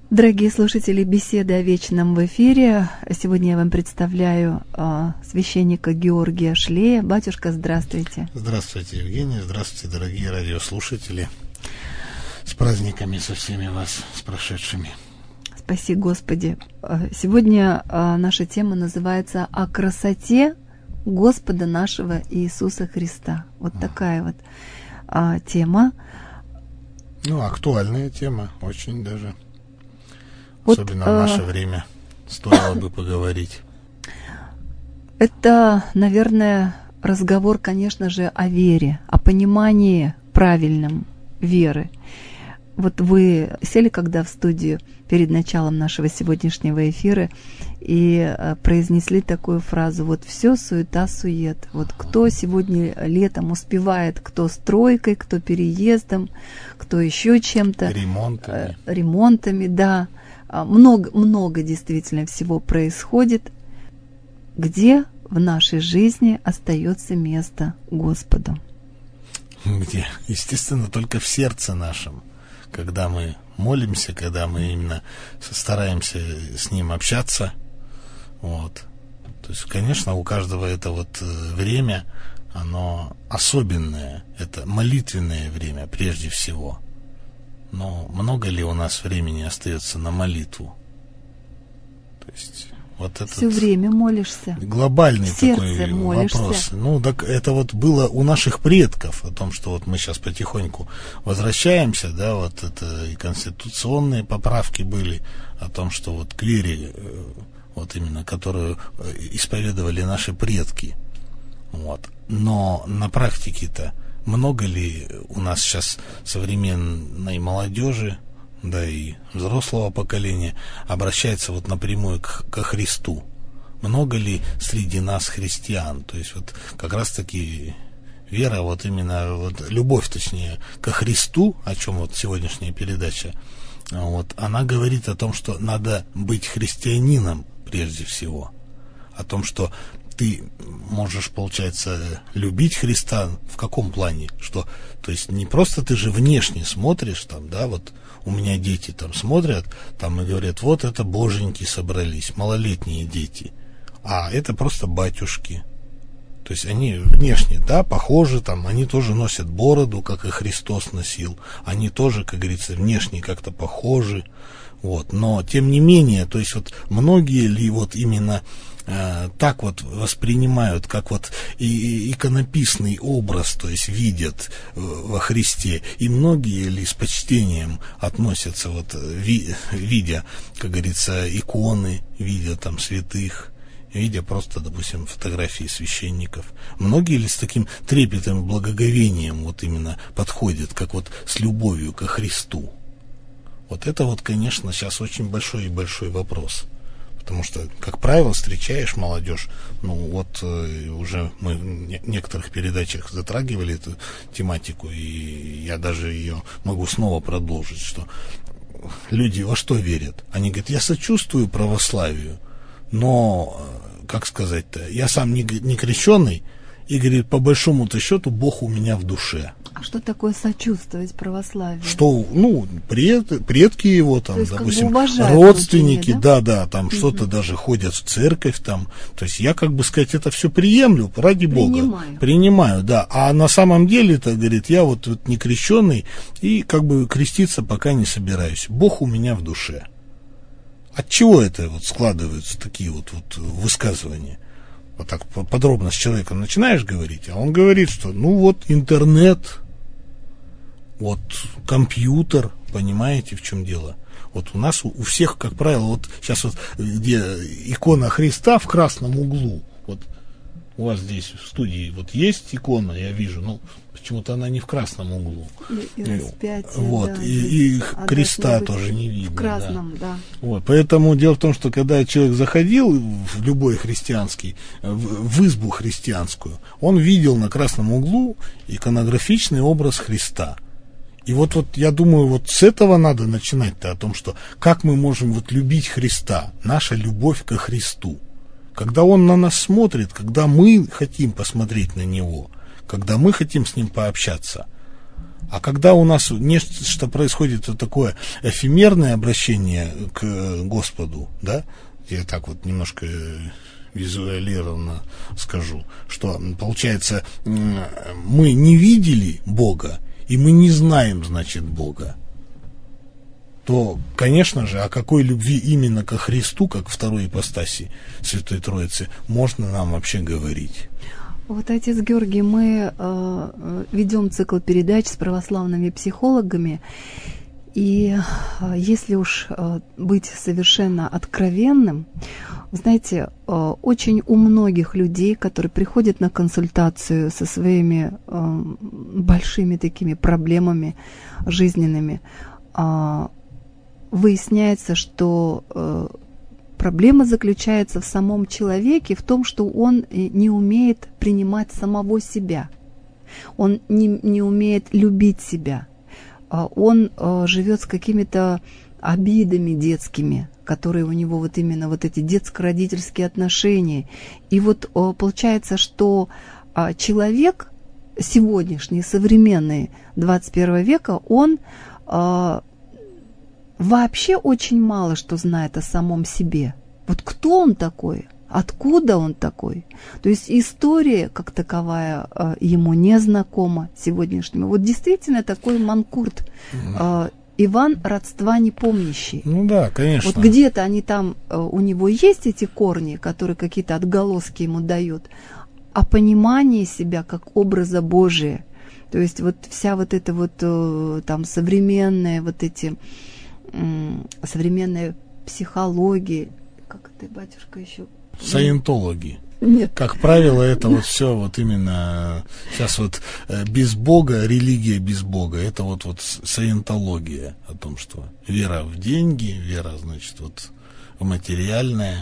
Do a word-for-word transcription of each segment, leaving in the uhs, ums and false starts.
Дорогие слушатели, беседы о вечном в эфире. Сегодня я вам представляю э, священника Георгия Шлея. Батюшка, здравствуйте. Здравствуйте, Евгения. Здравствуйте, дорогие радиослушатели. С праздниками со всеми вас, с прошедшими. Спаси Господи. Сегодня э, наша тема называется «О красоте Господа нашего Иисуса Христа». Вот а. такая вот э, тема. Ну, актуальная тема, очень даже. Особенно вот, в наше э... время стоило бы поговорить. Это, наверное, разговор, конечно же, о вере, о понимании правильном веры. Вот вы сели когда в студию перед началом нашего сегодняшнего эфира и произнесли такую фразу: вот все суета-сует. Вот кто сегодня летом успевает, кто стройкой, кто переездом, кто еще чем-то. Ремонтами. Ремонтами, да. Много, много действительно всего происходит, где в нашей жизни остается место Господу. Где? Естественно, только в сердце нашем. Когда мы молимся, когда мы именно стараемся с Ним общаться. Вот. То есть, конечно, у каждого это вот время, оно особенное. Это молитвенное время прежде всего. Но много ли у нас времени остается на молитву? То есть вот этот все время молишься. Глобальный такой молишься. Вопрос. Ну, так это вот было у наших предков, о том, что вот мы сейчас потихоньку возвращаемся, да, вот это и конституционные поправки были о том, что вот к вере, вот именно, которую исповедовали наши предки. Вот. Но на практике-то много ли у нас сейчас современной молодежи, да и взрослого поколения обращается вот напрямую к, ко Христу? Много ли среди нас христиан? То есть вот как раз-таки вера, вот именно вот любовь, точнее, ко Христу, о чем вот сегодняшняя передача, вот, она говорит о том, что надо быть христианином прежде всего, о том, что ты можешь, получается, любить Христа в каком плане? Что, то есть не просто ты же внешне смотришь, там, да, вот у меня дети там смотрят, там и говорят, вот это боженьки собрались, малолетние дети, а это просто батюшки. То есть они внешне, да, похожи, там, они тоже носят бороду, как и Христос носил, они тоже, как говорится, внешне как-то похожи, вот, но тем не менее, то есть вот многие ли вот именно так вот воспринимают, как вот и иконописный образ, то есть видят во Христе, и многие ли с почтением относятся, вот ви, видя, как говорится, иконы, видя там святых, видя просто, допустим, фотографии священников. Многие ли с таким трепетом и благоговением вот именно подходят, как вот с любовью ко Христу? Вот это вот, конечно, сейчас очень большой и большой вопрос. Потому что, как правило, встречаешь молодежь, ну вот э, уже мы в не- некоторых передачах затрагивали эту тематику, и я даже ее могу снова продолжить, что люди во что верят? Они говорят, я сочувствую православию, но, как сказать-то, я сам не, не крещеный, и, говорит, по большому-то счету Бог у меня в душе. А что такое сочувствовать православию? Что, ну, пред, предки его, там, есть, допустим, как бы родственники, внутренне, да, да, да, там угу. что-то даже ходят в церковь, там. То есть я, как бы сказать, это все приемлю, ради Принимаю. Бога. Принимаю, да. А на самом деле-то, говорит, я вот, вот не крещеный и как бы креститься пока не собираюсь. Бог у меня в душе. От чего это вот складываются такие вот, вот высказывания? Вот так подробно с человеком начинаешь говорить, а он говорит, что ну вот интернет, вот компьютер, понимаете, в чем дело? Вот у нас у, у всех, как правило, вот сейчас вот где икона Христа в красном углу, вот у вас здесь в студии вот есть икона, я вижу, ну почему-то она не в красном углу. И, и распятие, вот, да, и, и а креста тоже не видно. В красном, да. да. Вот, поэтому дело в том, что когда человек заходил в любой христианский, в, в избу христианскую, он видел на красном углу иконографичный образ Христа. И вот, вот я думаю, вот с этого надо начинать-то, о том, что как мы можем вот любить Христа, наша любовь ко Христу. Когда Он на нас смотрит, когда мы хотим посмотреть на Него, когда мы хотим с Ним пообщаться, А когда у нас нечто происходит вот такое эфемерное обращение к Господу, да, я так вот немножко визуалированно скажу, что получается мы не видели Бога, и мы не знаем, значит, Бога, то, конечно же, о какой любви именно ко Христу, как второй ипостаси Святой Троицы, можно нам вообще говорить? Вот, отец Георгий, мы э, ведем цикл передач с православными психологами, и э, если уж э, быть совершенно откровенным, вы знаете, э, очень у многих людей, которые приходят на консультацию со своими э, большими такими проблемами жизненными, э, выясняется, что э, проблема заключается в самом человеке, в том, что он не умеет принимать самого себя. Он не, не умеет любить себя. Он э, живет с какими-то обидами детскими, которые у него вот именно вот эти детско-родительские отношения. И вот э, получается, что э, человек сегодняшний, современный двадцать первого века, он э, вообще очень мало что знает о самом себе. Вот кто он такой? Откуда он такой? То есть история, как таковая, ему не знакома сегодняшнему. Вот действительно такой манкурт. Mm. Иван родства не помнящий. Ну да, конечно. Вот где-то они там, у него есть эти корни, которые какие-то отголоски ему дают, а понимание себя как образа Божия. То есть вот вся вот эта вот там современная вот эти современная психология, как это, батюшка, еще? Саентологи. Нет. Как правило, это вот все вот именно сейчас вот без Бога, религия без Бога, это вот, вот саентология о том, что вера в деньги, вера, значит, вот в материальное,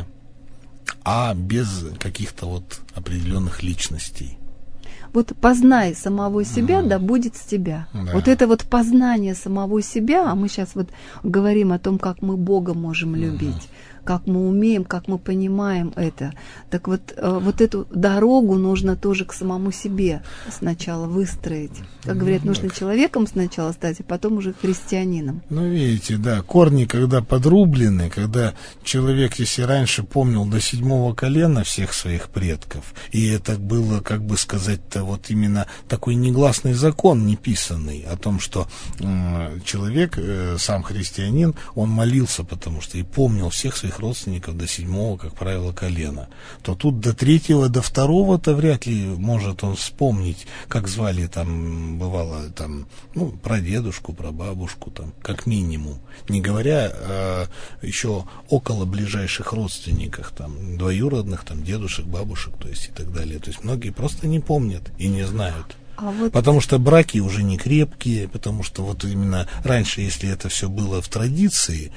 а без каких-то вот определенных личностей. Вот познай самого себя, mm. да будет с тебя. Да. Вот это вот познание самого себя, а мы сейчас вот говорим о том, как мы Бога можем любить, mm. как мы умеем, как мы понимаем это. Так вот, вот эту дорогу нужно тоже к самому себе сначала выстроить. Как говорят, mm. нужно человеком сначала стать, а потом уже христианином. Ну, видите, да, корни, когда подрублены, когда человек, если раньше помнил до седьмого колена всех своих предков, и это было, как бы сказать-то, вот именно такой негласный закон, неписанный, о том, что э, человек, э, сам христианин, он молился, потому что и помнил всех своих родственников до седьмого, как правило, колена, то тут до третьего, до второго-то вряд ли может он вспомнить, как звали там, бывало, там, ну, прадедушку, прабабушку, там, как минимум, не говоря э, еще около ближайших родственниках, там, двоюродных, там, дедушек, бабушек, то есть и так далее. То есть многие просто не помнят и не знают. А вот... Потому что браки уже не крепкие, потому что вот именно раньше, если это все было в традиции,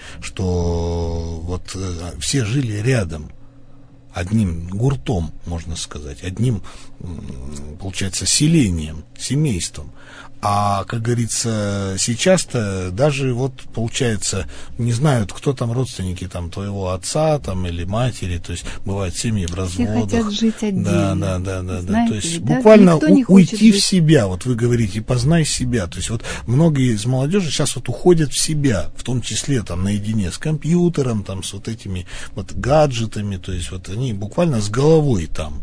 что вот э, все жили рядом, одним гуртом, можно сказать, одним, получается, селением, семейством. А, как говорится, сейчас-то даже вот, получается, не знают, кто там родственники там твоего отца там или матери, то есть бывают семьи в разводах. Все хотят жить отдельно. Да, да, да, да, да. То есть да? буквально у, уйти жить. в себя, вот вы говорите, познай себя. То есть вот многие из молодежи сейчас вот уходят в себя, в том числе там наедине с компьютером, там с вот этими вот гаджетами, то есть вот они буквально с головой там.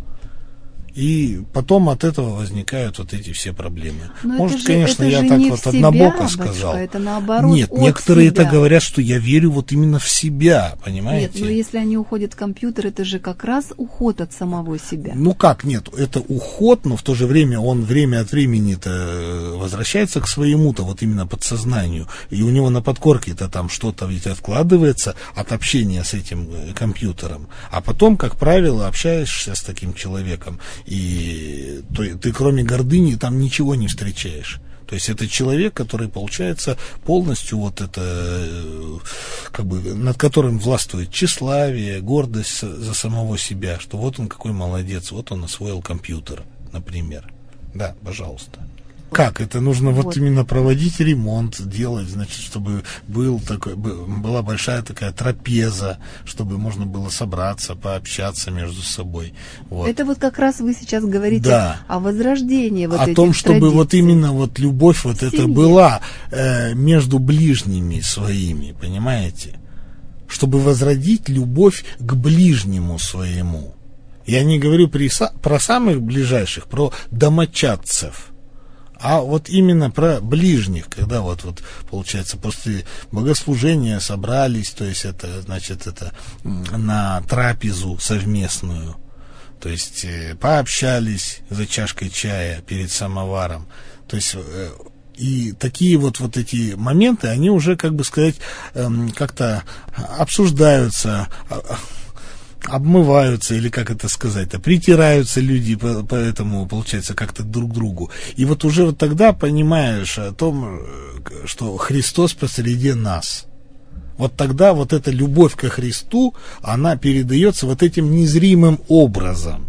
И потом от этого возникают вот эти все проблемы. Но Может, же, конечно, я так вот себя, однобоко сказал. Батюшка, это наоборот. Нет, некоторые себя. это говорят, что я верю вот именно в себя, понимаете? Нет, но если они уходят в компьютер, это же как раз уход от самого себя. Ну как, нет, это уход, но в то же время он время от времени-то возвращается к своему-то вот именно подсознанию. И у него на подкорке-то там что-то ведь откладывается от общения с этим компьютером. А потом, как правило, общаешься с таким человеком, и ты, ты кроме гордыни там ничего не встречаешь. То есть это человек, который, получается, полностью вот это, как бы, над которым властвует тщеславие, гордость за самого себя, что вот он какой молодец, вот он освоил компьютер, например. Да, пожалуйста. Как? Это нужно вот, Вот. именно проводить ремонт, делать, значит, чтобы был такой, б- была большая такая трапеза, чтобы можно было собраться, пообщаться между собой. Вот. Это вот как раз вы сейчас говорите Да. о возрождении вот О этих том, чтобы традиций. вот именно вот любовь вот В эта семье. была э, между ближними своими, понимаете? Чтобы возродить любовь к ближнему своему. Я не говорю при, са- про самых ближайших, про домочадцев, а вот именно про ближних, когда вот, вот получается после богослужения собрались, то есть это значит это м, на трапезу совместную, то есть э, пообщались за чашкой чая перед самоваром, то есть э, и такие вот, вот эти моменты, они уже, как бы сказать, эм, как-то обсуждаются, обмываются, или как это сказать-то, притираются люди, по- поэтому, получается, как-то друг к другу. И вот уже вот тогда понимаешь о том, что Христос посреди нас. Вот тогда вот эта любовь ко Христу, она передается вот этим незримым образом.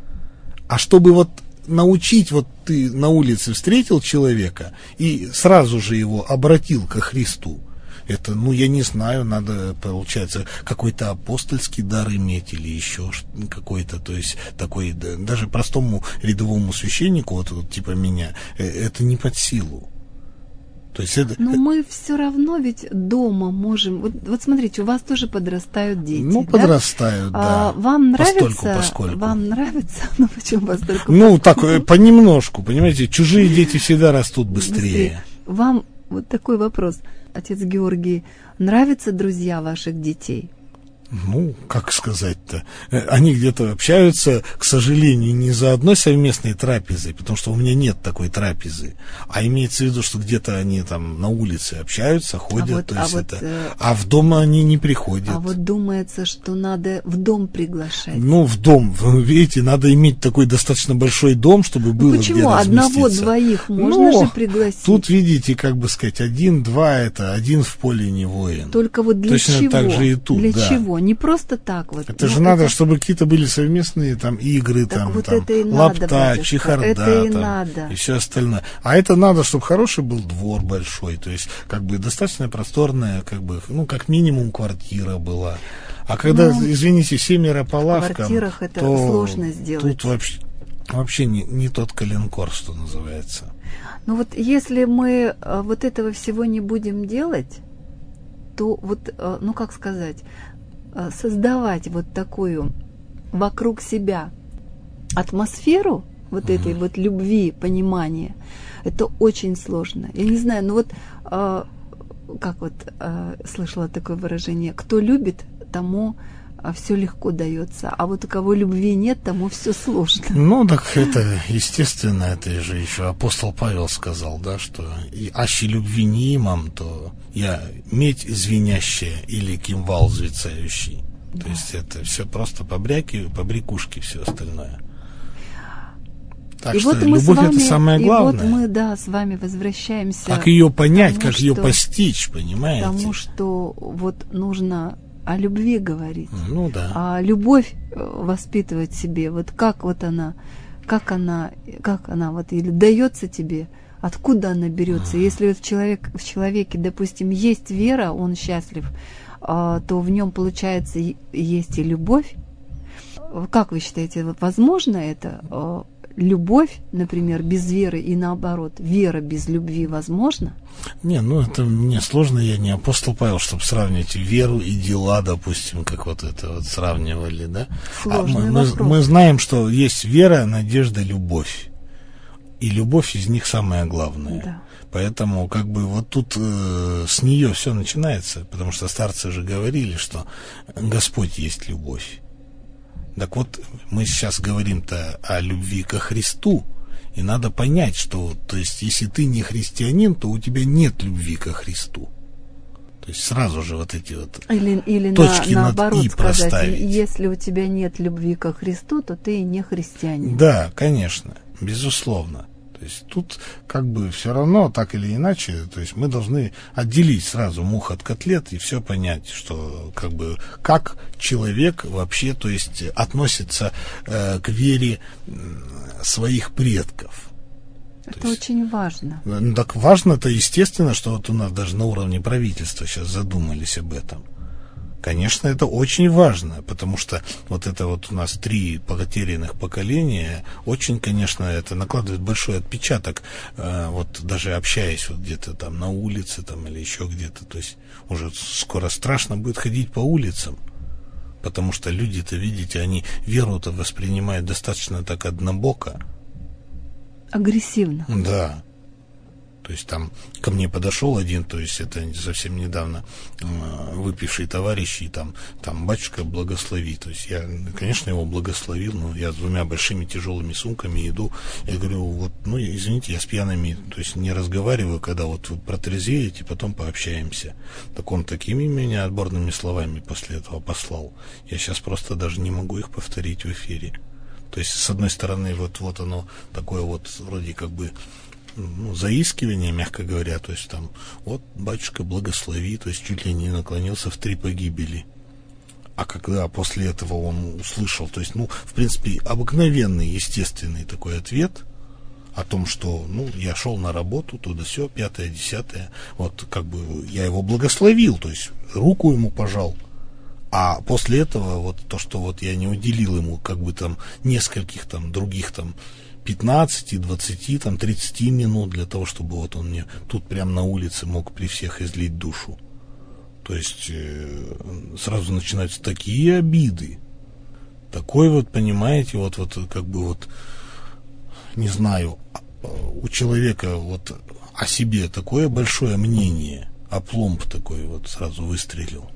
А чтобы вот научить, вот ты на улице встретил человека и сразу же его обратил ко Христу, это, ну, я не знаю, надо, получается, какой-то апостольский дар иметь или еще какой-то, то есть такой, да, даже простому рядовому священнику, вот, вот типа меня, э, это не под силу. То есть это, Но мы все равно ведь дома можем. Вот, вот смотрите, у вас тоже подрастают дети. ну, да? подрастают, да. А, вам нравится? Постольку, поскольку. Вам нравится? Ну почему постольку? Ну, так, э, понемножку, понимаете, чужие дети всегда растут быстрее. Быстрее. Вам вот такой вопрос, отец Георгий, нравятся друзья ваших детей? Ну, как сказать-то, э, они где-то общаются, к сожалению, не за одной совместной трапезой, потому что у меня нет такой трапезы, а имеется в виду, что где-то они там на улице общаются, ходят, А вот- то а есть вот, это, э, а в дом они не приходят. А вот думается, что надо в дом приглашать. Ну, в дом, вы видите, надо иметь такой достаточно большой дом, чтобы было Ну, почему? где разместиться. Одного-двоих можно Ну, же пригласить. Тут, видите, как бы сказать, один-два, это один в поле не воин. Только вот для Точно чего? так же и тут, для да. чего? Не просто так вот. Это Ну, же надо, чтобы какие-то были совместные там игры, Так там, вот там это и надо, лапта, батюшка, чехарда, это и там, надо. и все остальное. А это надо, чтобы хороший был двор большой, то есть как бы достаточно просторная, как бы, ну, как минимум квартира была. А когда, Ну, извините, семеро по лавкам, квартирах это то сложно сделать. тут вообще, вообще не, не тот коленкор, что называется. Ну вот если мы э, вот этого всего не будем делать, то вот, э, ну как сказать, э, создавать вот такую вокруг себя атмосферу вот этой вот любви, понимания, это очень сложно. Я не знаю, ну вот, э, как вот э, слышала такое выражение, кто любит, тому все легко дается, а вот у кого любви нет, тому все сложно. Ну, так это, естественно, это же еще апостол Павел сказал, да, что и аще любви не имам, то я медь звенящая или кимвал звецающий. Да. То есть это все просто побряки, побрякушки, все остальное. Так и что вот мы любовь с вами, это самое главное. И вот мы, да, с вами возвращаемся. Как ее понять, тому, как ее что, постичь, понимаете? Потому что вот нужно о любви говорить. Ну да. А любовь воспитывать себе, вот как вот она, как она, как она вот или дается тебе, откуда она берется. Если вот в, человек, в человеке, допустим, есть вера, он счастлив, то в нем, получается, есть и любовь. Как вы считаете, возможно это? Любовь, например, без веры и наоборот, вера без любви возможна? Не, ну это мне сложно, я не апостол Павел, чтобы сравнивать веру и дела, допустим, как вот это вот сравнивали, да? Сложный а мы, вопрос. мы, мы знаем, что есть вера, надежда, любовь. И любовь из них самое главное. Да. Поэтому как бы вот тут э, с нее все начинается, потому что старцы же говорили, что Господь есть любовь. Так вот, мы сейчас говорим-то о любви ко Христу, и надо понять, что, то есть, если ты не христианин, то у тебя нет любви ко Христу. То есть сразу же вот эти вот или, или точки на, над наоборот «и» сказать, проставить. Если у тебя нет любви ко Христу, то ты не христианин. Да, конечно, безусловно. То есть тут как бы все равно, так или иначе, то есть мы должны отделить сразу мух от котлет и все понять, что как бы как человек вообще, то есть относится э, к вере своих предков. Это есть, очень важно. Ну, так важно-то, естественно, что вот у нас даже на уровне правительства сейчас задумались об этом. Конечно, это очень важно, потому что вот это вот у нас три потерянных поколения, очень, конечно, это накладывает большой отпечаток, э, вот даже общаясь вот где-то там на улице там или еще где-то, то есть уже скоро страшно будет ходить по улицам, потому что люди-то, видите, они веру-то воспринимают достаточно так однобоко. Агрессивно. Да. То есть там ко мне подошел один, то есть это совсем недавно э, выпивший товарищ, и там, там батюшка благослови. То есть я, конечно, его благословил, но я с двумя большими тяжелыми сумками иду. Я говорю, вот, ну, извините, я с пьяными, то есть не разговариваю, когда вот вы протрезвеете, потом пообщаемся. Так он такими меня отборными словами после этого послал. Я сейчас просто даже не могу их повторить в эфире. То есть, с одной стороны, вот, вот оно такое вот вроде как бы, ну, заискивание, мягко говоря, то есть там, вот, батюшка, благослови, то есть чуть ли не наклонился в три погибели. А когда после этого он услышал, то есть, ну, в принципе, обыкновенный, естественный такой ответ о том, что, ну, я шел на работу, туда-сё, пятое, десятое, вот, как бы, я его благословил, то есть, руку ему пожал. А после этого, вот, то, что вот я не уделил ему, как бы, там, нескольких, там, других, там, пятнадцати, двадцати, там, тридцати минут для того, чтобы вот он мне тут прямо на улице мог при всех излить душу. То есть э, сразу начинаются такие обиды. Такой вот, понимаете, вот, вот как бы вот, не знаю, у человека вот о себе такое большое мнение, а пломб такой вот сразу выстрелил,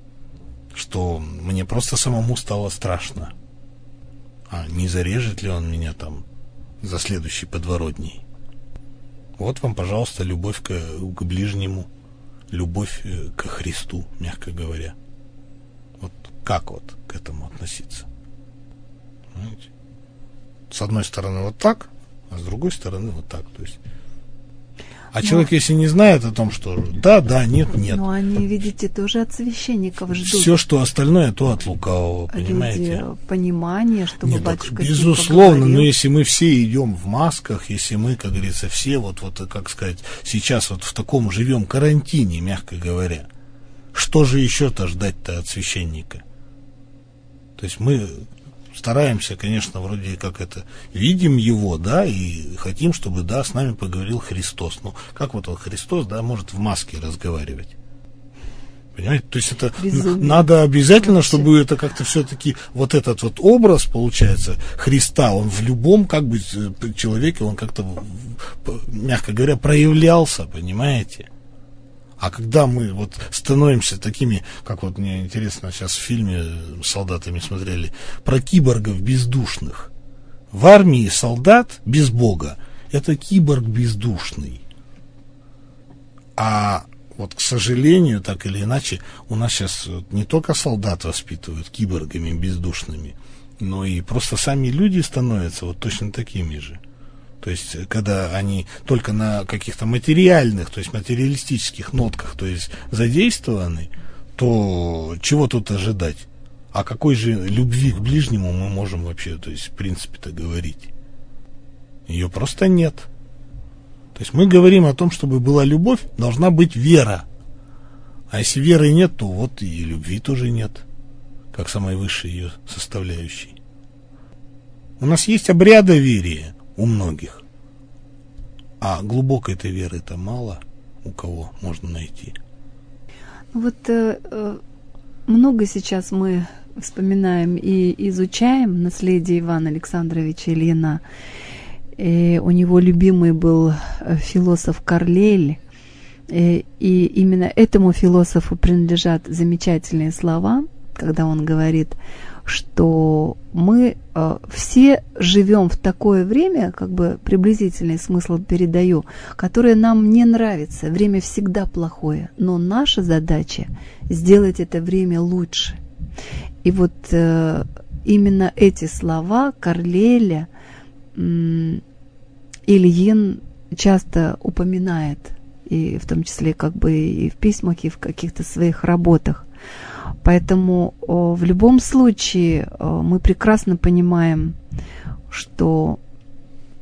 что мне просто самому стало страшно. А не зарежет ли он меня там за следующей подворотней? Вот вам, пожалуйста, любовь к, к ближнему, любовь ко Христу, мягко говоря. Вот как вот к этому относиться? Понимаете? С одной стороны вот так, а с другой стороны вот так. То есть, а но... человек, если не знает о том, что да, да, нет, нет. Но они, видите, тоже от священников ждут. Все, что остальное, то от лукавого, понимаете? Люди, понимание, чтобы нет, батюшка так, безусловно, но если мы все идем в масках, если мы, как говорится, все вот, вот, как сказать, сейчас вот в таком живем карантине, мягко говоря, что же еще-то ждать-то от священника? То есть мы стараемся, конечно, вроде как это, видим его, да, и хотим, чтобы, да, с нами поговорил Христос. Ну, как вот он, Христос, да, может в маске разговаривать? Понимаете? То есть это Безумие. Надо обязательно, вообще, чтобы это как-то все-таки, вот этот вот образ, получается, Христа, он в любом, как бы, человеке, он как-то, мягко говоря, проявлялся, понимаете? А когда мы вот становимся такими, как вот мне интересно, сейчас в фильме с солдатами смотрели, про киборгов бездушных. В армии солдат без Бога — это киборг бездушный. А вот, к сожалению, так или иначе, у нас сейчас не только солдат воспитывают киборгами бездушными, но и просто сами люди становятся вот точно такими же. То есть, когда они только на каких-то материальных, то есть материалистических нотках, то есть задействованы, то чего тут ожидать? О какой же любви к ближнему мы можем вообще, то есть, в принципе-то говорить? Ее просто нет. То есть мы говорим о том, чтобы была любовь, должна быть вера. А если веры нет, то вот и любви тоже нет, как самой высшей ее составляющей. У нас есть обрядоверие у многих, а глубокой этой веры-то мало у кого можно найти. Вот э, много сейчас мы вспоминаем и изучаем наследие Ивана Александровича Ильина. И у него любимый был философ Карлейль, и, и именно этому философу принадлежат замечательные слова, когда он говорит, что мы э, все живем в такое время, как бы приблизительный смысл передаю, которое нам не нравится. Время всегда плохое, но наша задача сделать это время лучше. И вот э, именно эти слова Карлейля м- Ильин часто упоминает, и в том числе как бы и в письмах, и в каких-то своих работах. Поэтому о, в любом случае о, мы прекрасно понимаем, что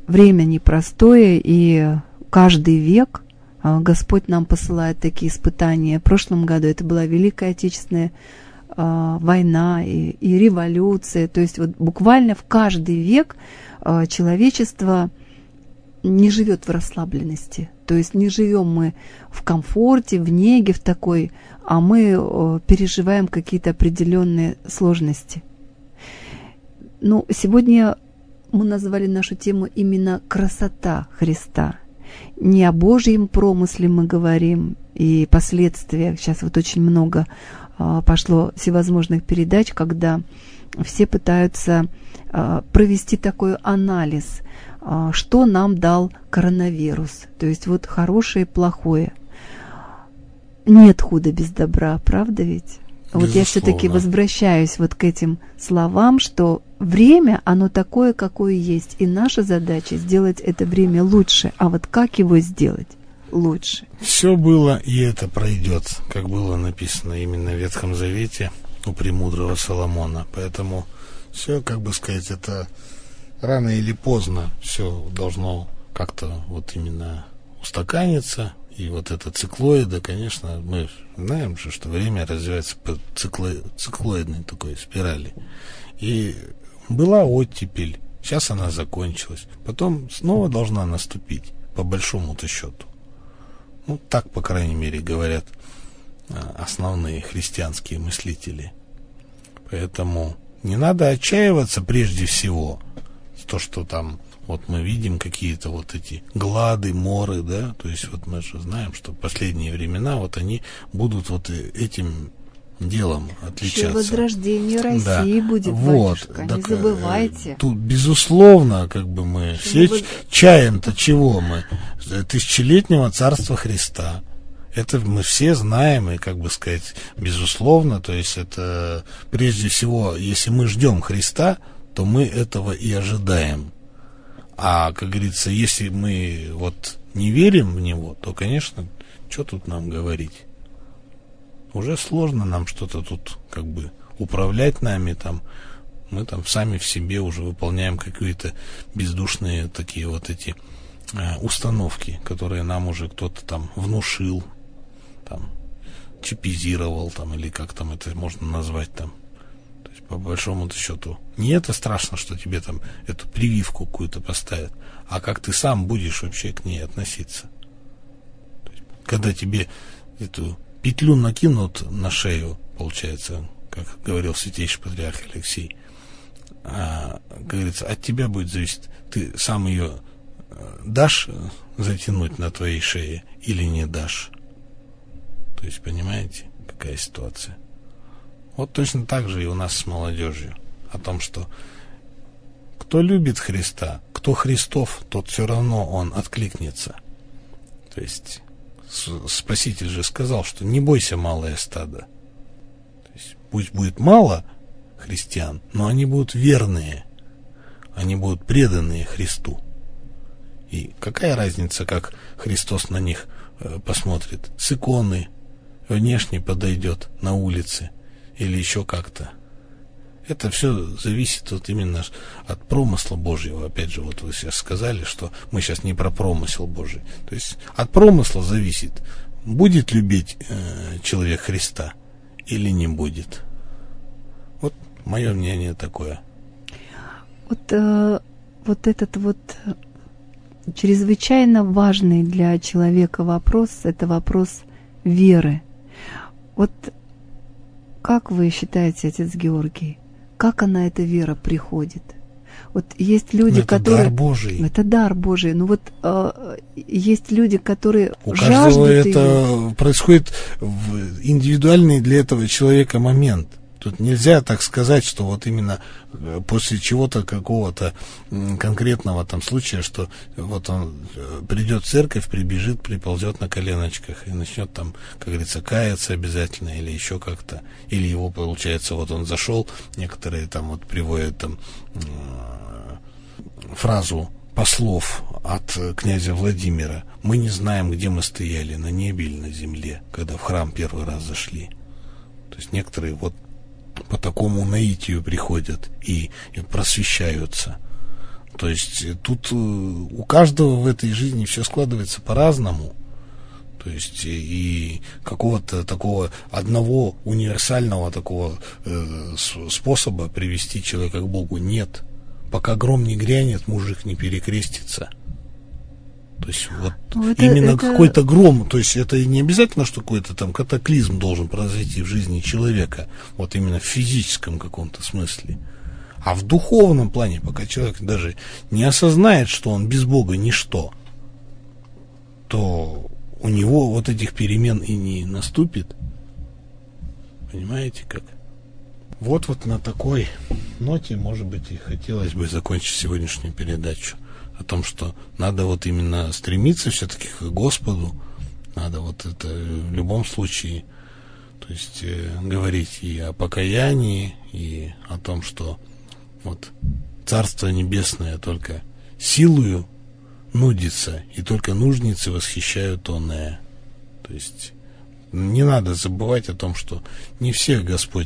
время непростое, и каждый век Господь нам посылает такие испытания. В прошлом году это была Великая Отечественная э, война и, и революция. То есть вот буквально в каждый век э, человечество не живет в расслабленности. То есть не живем мы в комфорте, в неге, в такой, а мы э, переживаем какие-то определенные сложности. Ну, сегодня мы назвали нашу тему именно «Красота Христа». Не о Божьем промысле мы говорим и последствиях. Сейчас вот очень много а, пошло всевозможных передач, когда все пытаются а, провести такой анализ, а, что нам дал коронавирус. То есть вот хорошее и плохое. Нет худа без добра, правда ведь? Вот Безусловно. Я все-таки возвращаюсь вот к этим словам, что время, оно такое, какое есть. И наша задача сделать это время лучше. А вот как его сделать лучше? Все было, и это пройдет, как было написано именно в Ветхом Завете у премудрого Соломона. Поэтому все, как бы сказать, это рано или поздно все должно как-то вот именно устаканиться. И вот это циклоида, конечно, мы знаем же, что время развивается по цикло, циклоидной такой спирали. И была оттепель, сейчас она закончилась. Потом снова должна наступить, по большому-то счету. Ну, так, по крайней мере, говорят основные христианские мыслители. Поэтому не надо отчаиваться прежде всего. То, что там вот мы видим какие-то вот эти глады, моры, да, то есть вот мы же знаем, что в последние времена вот они будут вот этим делом отличаться. Еще возрождение России да. будет, вот, батюшка, так, не забывайте. Тут, безусловно, как бы мы все вы... чаем-то чего мы? Тысячелетнего царства Христа. Это мы все знаем, и, как бы сказать, безусловно, то есть это прежде всего, если мы ждем Христа, то мы этого и ожидаем. А, как говорится, если мы вот не верим в Него, то, конечно, что тут нам говорить? Уже сложно нам что-то тут как бы управлять нами там. Мы там сами в себе уже выполняем какие-то бездушные такие вот эти э, установки, которые нам уже кто-то там внушил, там, чипизировал там, или как там это можно назвать там. По большому счету, не это страшно, что тебе там эту прививку какую-то поставят, а как ты сам будешь вообще к ней относиться. То есть, когда тебе эту петлю накинут на шею, получается, как говорил святейший патриарх Алексей, а, как говорится, от тебя будет зависеть, ты сам ее дашь затянуть на твоей шее или не дашь. То есть, понимаете, какая ситуация? Вот точно так же и у нас с молодежью. О том, что кто любит Христа, кто Христов, тот все равно он откликнется. То есть Спаситель же сказал, что не бойся, малое стадо. То есть пусть будет мало христиан, но они будут верные. Они будут преданные Христу. И какая разница, как Христос на них э, посмотрит? С иконы внешне подойдет на улице или еще как-то. Это все зависит вот именно от промысла Божьего. Опять же, вот вы сейчас сказали, что мы сейчас не про промысел Божий. То есть от промысла зависит, будет любить э, человек Христа или не будет. Вот мое мнение такое. Вот, э, вот этот вот чрезвычайно важный для человека вопрос, это вопрос веры. Вот как вы считаете, отец Георгий, как она, эта вера, приходит? Вот есть люди, это которые... дар Божий. Это дар Божий. Ну вот э, есть люди, которые У жаждут каждого это ее. Происходит в индивидуальный для этого человека момент. Тут нельзя так сказать, что вот именно после чего-то, какого-то конкретного там случая, что вот он придет в церковь, прибежит, приползет на коленочках и начнет там, как говорится, каяться обязательно или еще как-то. Или его, получается, вот он зашел, некоторые там вот приводят там фразу послов от князя Владимира: «Мы не знаем, где мы стояли, на небе или на земле, когда в храм первый раз зашли». То есть некоторые вот по такому наитию приходят и, и просвещаются. То есть тут у каждого в этой жизни все складывается по-разному. То есть и какого-то такого одного универсального такого э, способа привести человека к Богу нет. Пока гром не грянет, мужик не перекрестится. То есть вот ну, это, именно это... какой-то гром, то есть это не обязательно, что какой-то там катаклизм должен произойти в жизни человека, вот именно в физическом каком-то смысле. А в духовном плане, пока человек даже не осознает, что он без Бога ничто, то у него вот этих перемен и не наступит. Понимаете как? Вот вот на такой ноте, может быть, и хотелось бы закончить сегодняшнюю передачу. О том, что надо вот именно стремиться все-таки к Господу, надо вот это в любом случае, то есть э, говорить и о покаянии, и о том, что вот Царство Небесное только силою нудится, и только нужницы восхищают оное. То есть не надо забывать о том, что не всех Господь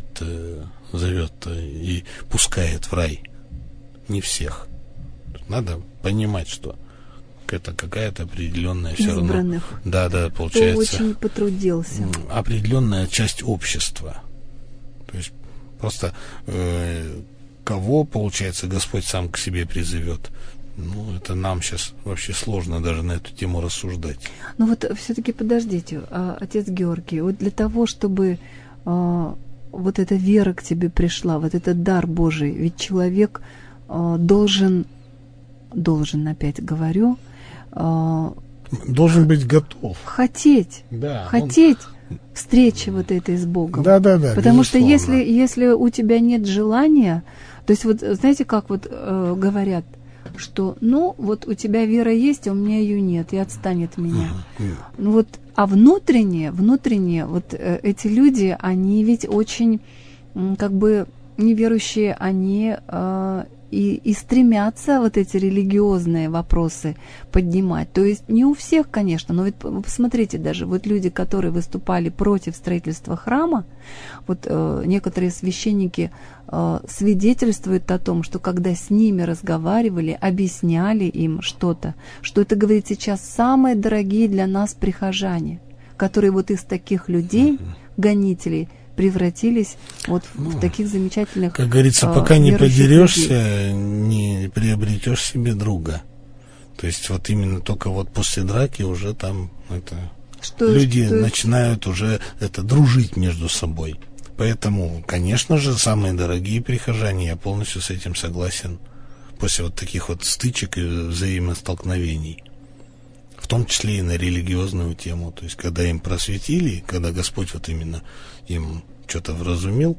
зовет и пускает в рай, не всех. Надо понимать, что это какая-то определенная все равно, да, да, получается, кто очень потрудился, определенная часть общества. То есть просто э, кого, получается, Господь сам к себе призовет. Ну, это нам сейчас вообще сложно даже на эту тему рассуждать. Ну вот все-таки подождите, отец Георгий, вот для того, чтобы а, вот эта вера к тебе пришла, вот этот дар Божий, ведь человек а, должен должен, опять говорю, э, должен быть готов. Хотеть, да, хотеть он... встречи вот этой с Богом. Да, да, да. Потому безусловно. что если, если у тебя нет желания, то есть вот знаете, как вот э, говорят, что ну вот у тебя вера есть, а у меня ее нет, и отстань от меня. Uh-huh. Ну вот, а внутренне, внутренне вот э, эти люди, они ведь очень э, как бы неверующие, они э, И, и стремятся вот эти религиозные вопросы поднимать. То есть не у всех, конечно, но ведь посмотрите даже, вот люди, которые выступали против строительства храма, вот э, некоторые священники э, свидетельствуют о том, что когда с ними разговаривали, объясняли им что-то, что это, говорит, сейчас самые дорогие для нас прихожане, которые вот из таких людей, гонителей, превратились вот ну, в таких замечательных, как говорится, э, пока не подерешься, людей. Не приобретешь себе друга. То есть вот именно только вот после драки уже там это что, люди что начинают уже это дружить между собой. Поэтому, конечно же, самые дорогие прихожане, я полностью с этим согласен, после вот таких вот стычек и взаимостолкновений. В том числе и на религиозную тему. То есть, когда им просветили, когда Господь вот именно им что-то вразумил.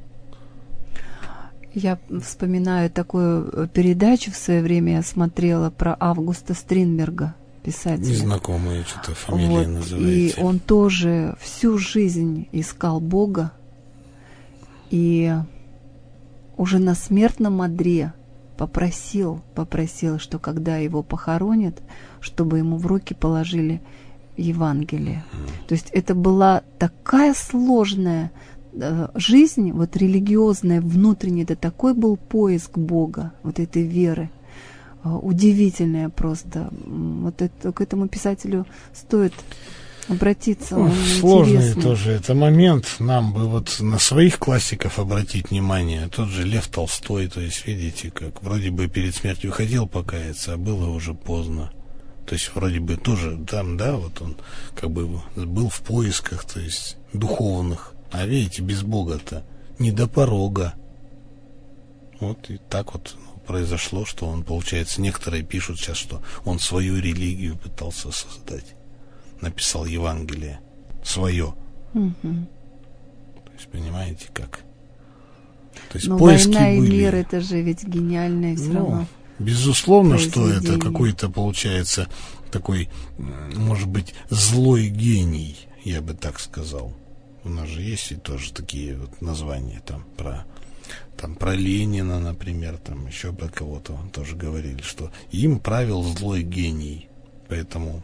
Я вспоминаю такую передачу в свое время, я смотрела про Августа Стринберга, писателя. Незнакомая что-то фамилия вот, называете. И он тоже всю жизнь искал Бога, и уже на смертном одре попросил, попросил, что когда его похоронят, чтобы ему в руки положили Евангелие. Mm. То есть это была такая сложная э, жизнь, вот религиозная, внутренняя, это такой был поиск Бога, вот этой веры. Э, удивительная просто. Вот это, к этому писателю стоит обратиться. Ну, сложный интересный. Тоже это момент. Нам бы вот на своих классиков обратить внимание. Тот же Лев Толстой, то есть видите, как вроде бы перед смертью хотел покаяться, а было уже поздно. То есть вроде бы тоже там, да, вот он как бы был в поисках, то есть духовных. А видите, без Бога-то не до порога. Вот и так вот произошло, что он, получается, некоторые пишут сейчас, что он свою религию пытался создать. Написал Евангелие свое. Угу. То есть, понимаете, как? То есть но поиски «Война и были. мир» — это же ведь гениальное все ну, равно. Безусловно, что это какой-то, получается, такой, может быть, злой гений, я бы так сказал. У нас же есть и тоже такие вот названия там про, там, про Ленина, например, там еще про кого-то тоже говорили, что им правил злой гений. Поэтому, ну,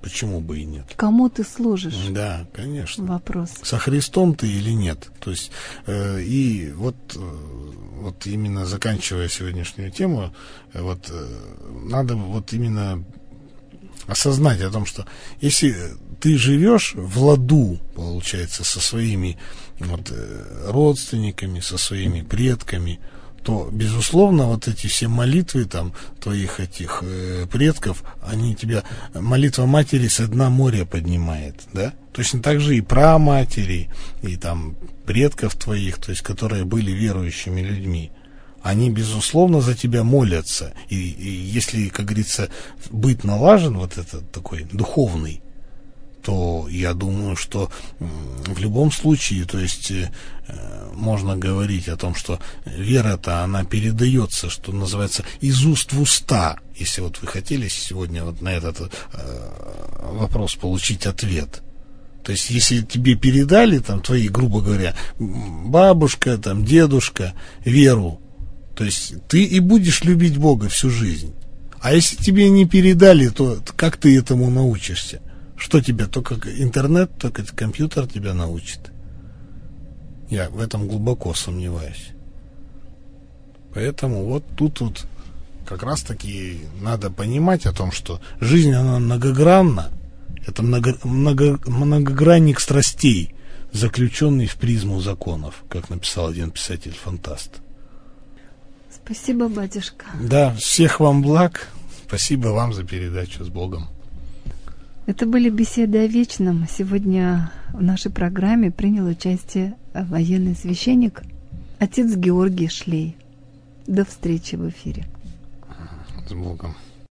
Почему бы и нет? Кому ты служишь? Да, конечно. Вопрос. Со Христом ты или нет? То есть, э, и вот, э, вот именно заканчивая сегодняшнюю тему, э, вот э, надо вот именно осознать о том, что если ты живешь в ладу, получается, со своими вот, э, родственниками, со своими предками, то, безусловно, вот эти все молитвы там твоих этих э, предков, они тебя, молитва матери со дна моря поднимает, да? Точно так же и праматери, и там предков твоих, то есть, которые были верующими людьми, они, безусловно, за тебя молятся. И, и если, как говорится, быть налажен, вот этот такой духовный, то я думаю, что в любом случае, то есть э, можно говорить о том, что вера-то, она передается, что называется, из уст в уста. Если вот вы хотели сегодня вот на этот э, вопрос получить ответ. То есть, если тебе передали, там, твои, грубо говоря, бабушка, там, дедушка, веру, то есть, ты и будешь любить Бога всю жизнь. А если тебе не передали, то как ты этому научишься? Что тебя, только интернет, только компьютер тебя научит? Я в этом глубоко сомневаюсь. Поэтому вот тут вот как раз-таки надо понимать о том, что жизнь, она многогранна. Это много, много, многогранник страстей, заключенный в призму законов, как написал один писатель-фантаст. Спасибо, батюшка. Да, всех вам благ. Спасибо вам за передачу. С Богом. Это были беседы о вечном. Сегодня в нашей программе принял участие военный священник отец Георгий Шлей. До встречи в эфире. С Богом.